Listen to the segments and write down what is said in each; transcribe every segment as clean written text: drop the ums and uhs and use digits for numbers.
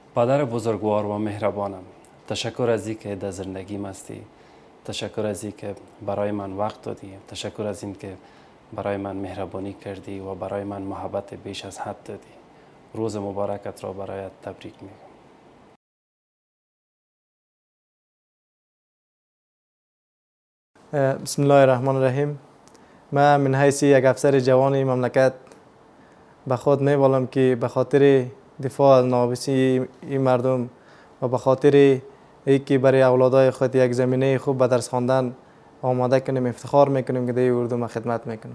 پدر بزرگوار و مهربانم، تشکر از اینکه در زندگیم هستی. تشکر از اینکه برای من وقت دادی. تشکر از اینکه برای من مهربانی کردی و برای من محبت بیش از حد دادی. روز مبارکت را برایت تبریک میگم. بسم الله الرحمن الرحیم. من من حیث یک افسر جوان این مملکت به خود می‌بالم که به خاطر دفاع از ناموسی این مردم و به خاطر اینکه برای اولادای خود یک زمینه خوب به درس خواندن آماده کنیم افتخار میکنیم که در اردو ما خدمت میکنیم.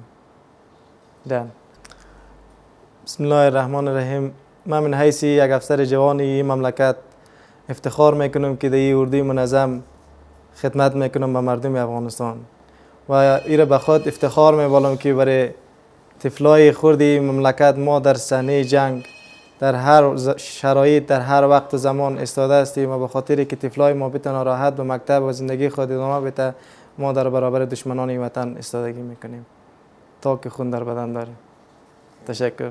بسم الله الرحمن الرحیم. من من حیث یک افسر جوان این مملکت افتخار میکنم که در اردوی منظم خدمت میکنم به مردم افغانستان و ایره به خود افتخار می‌بالم که برای طفلای خردی مملکت ما در صحنه جنگ در هر شرایط در هر وقت و زمان استاده هستیم و به خاطر که طفلای ما بتونه راحت به مکتب و زندگی خود ادامه بده ما در برابر دشمنان این وطن استادگی میکنیم تا که خون در بدن داریم. تشکر.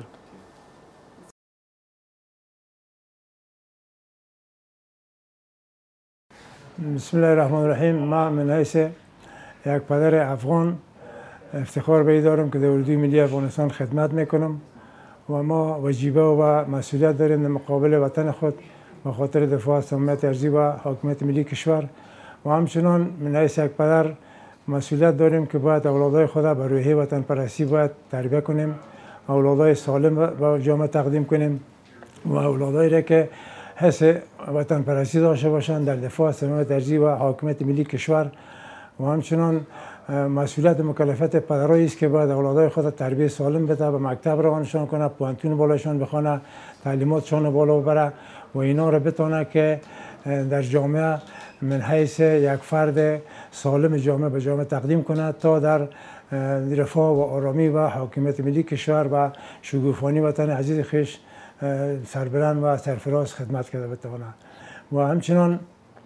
بسم الله الرحمن الرحیم. من من حیث یک پدر افغان افتخار به دارم که در اردوی ملی افغانستان خدمت میکنم و ما وجیبه و مسئولیت داریم در مقابل وطن خود به خاطر دفاع از صمیمیت ارضی و حاکمیت ملی کشور و همچنان من حیث یک پدر مسئولیت داریم که باید اولادای خود به روحیه وطن پرستی باید تربیت کنیم، اولادای سالم به جامعه تقدیم کنیم و اولادایی را که حس وطن پرستی داشته باشند در دفاع از صمیمیت ارضی و حاکمیت ملی کشور و همچنان مسئولیت مکلفیت پدرایی است که باید اولادای خود تربیت سالم بده، به مکتب روانشان کنه، پوهنتون بالاشان بخونه، تعلیماتشان بالا ببره و اینا را بتونه که در جامعه من حیث یک فرد سالم جامعه به جامعه تقدیم کنه تا در رفاه و آرامی و حاکمیت ملی کشور و شگوفانی وطن عزیز خویش سربلند و سرفراز خدمت کرده بتونه و همچنان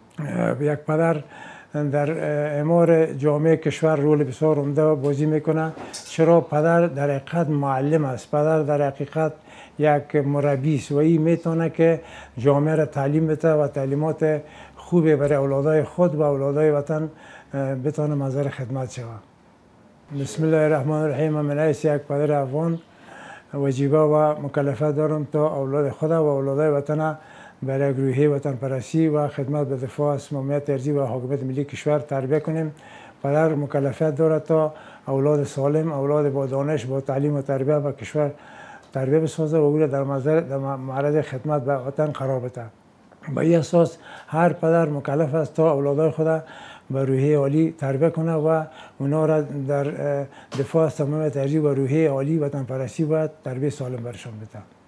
یک پدر در اعمار جامعه کشور رول بسیار عمده بازی میکنه. چرا؟ پدر در حقیقت معلم است، پدر در حقیقت یک مربی است و این میتونه که جامعه را تعلیم بده و تعلیمات خوبی برای اولادای خود و اولادای وطن بتونه منظر خدمت شود. بسم الله الرحمن الرحیم. من حیث یک پدر افغان وجیبه و مکلفیت دارم تا اولاد خود و اولادای وطن برای روحیه وطن پرستی و خدمت به دفاع از صمیمیت ارضی و حاکمیت ملی کشور تربیت کنیم. پدر مکلفیت دارد تا اولاد سالم، اولاد با دانش، با تعلیم و تربیت و کشور تربیت بسازه و او را در معرض خدمت به وطن قرار بده. به این اساس هر پدر مکلف است تا اولادای خود به روحیه عالی تربیت کنه و اونا را در دفاع از صمیمیت ارضی و روحیه عالی وطن پرستی باید تربیت سالم برشان بده.